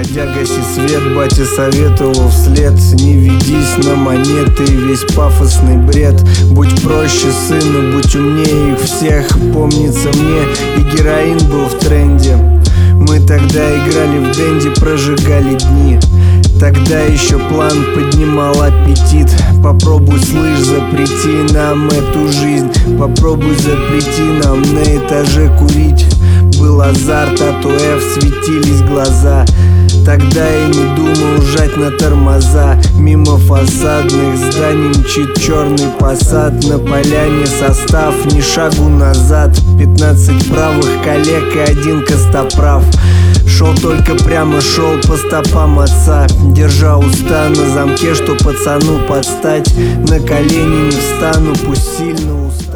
Уходя, гаси свет, батя советовал вслед: не ведись на монеты, весь пафосный бред. Будь проще, сын, будь умнее их всех. Помнится мне, и героин был в тренде. Мы тогда играли в денди, прожигали дни. Тогда еще план поднимал аппетит. Попробуй, слышь, запрети нам эту жизнь. Попробуй, запрети нам на этаже курить. Был азарт, от УФ светились глаза. Тогда я не думал жать на тормоза. Мимо фасадных зданий мчит черный посад. На поляне состав, ни шагу назад. 15 правых коллег и 1 костоправ. Шел только прямо, шел по стопам отца, держа уста на замке, что пацану подстать. На колени не встану, пусть сильно устал.